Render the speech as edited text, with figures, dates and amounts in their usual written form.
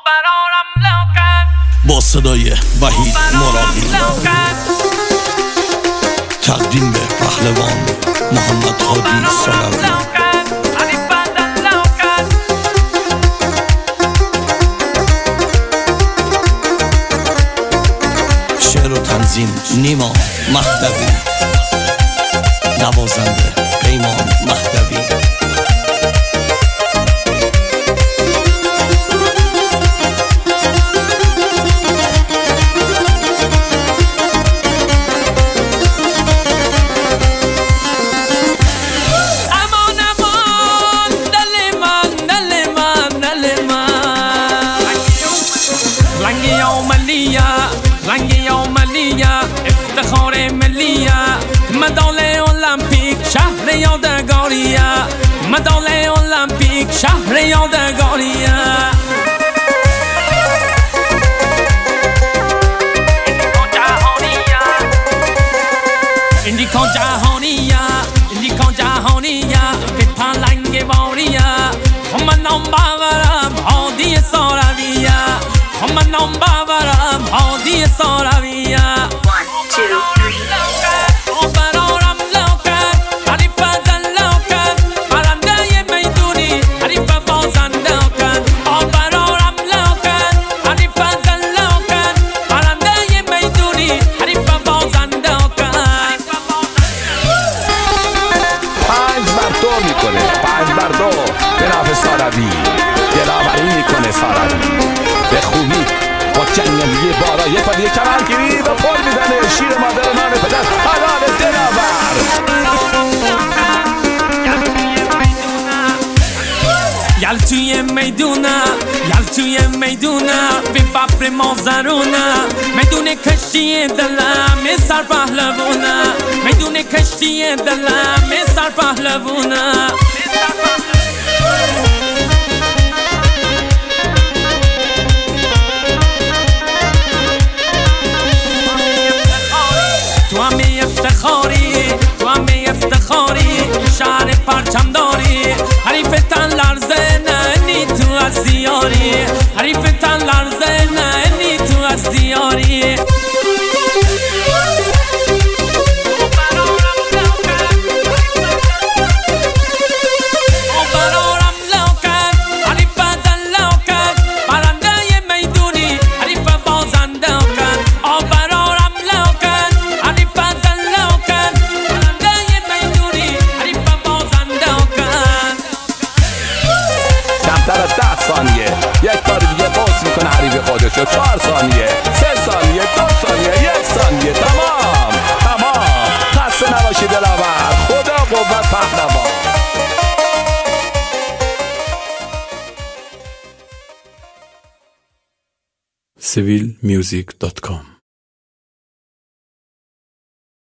با صدای وحید مرادی تقدیم به پهلوان محمد هادی سالاری. شعر و تنظیم نیما مهدوی، نوازنده پیمان مهدوی. رنگی اوملیه افتخار ملیه مدال المپیک شهر یادگاریه مدال المپیک شهر یادگاریه ایندیکا جهانیه به پلنگ باریه من نام باورم هادی سارویه من نام باورم هادی سارویه 1 2 3 برارم لوکن حریف زلوکن برنده میدونی حریف بازنده کن برارم لوکن حریف زلوکن برنده میدونی حریف بازنده کن 5 بر 2 میکنه 5 بر 2 به نفع ساروی دلاوری میکنه ساروی به خوبی با جنگلیه بالا یه پدیه کمرگیری و پر میزنه شیر مادر نان پدر حلال دلاور. یال توی میدونه به ببر مازرونه میدونه کشتی دلم سر پهلوونه میدونه کشتی دلم سر پهلوونه تو همه افتخاری شهر پرچم داری حریف تن لرزه ننی تو از دیاری حریف تن لرزه ننی تو از دیاری برارم لوکن حریف زلوکن برنده میدونی حریف بازنده کن برارم لوکن حریف زلوکن برنده میدونی حریف بازنده کن. کمتر از 10 ثانیه یک بار دیگه باز میکنه حریف خودشو 4 ثانیه 3 ثانیه 2 ثانیه 1 ثانیه تمام خسته نباشی دلاور. خدا قوت پهلوان. civilmusic.com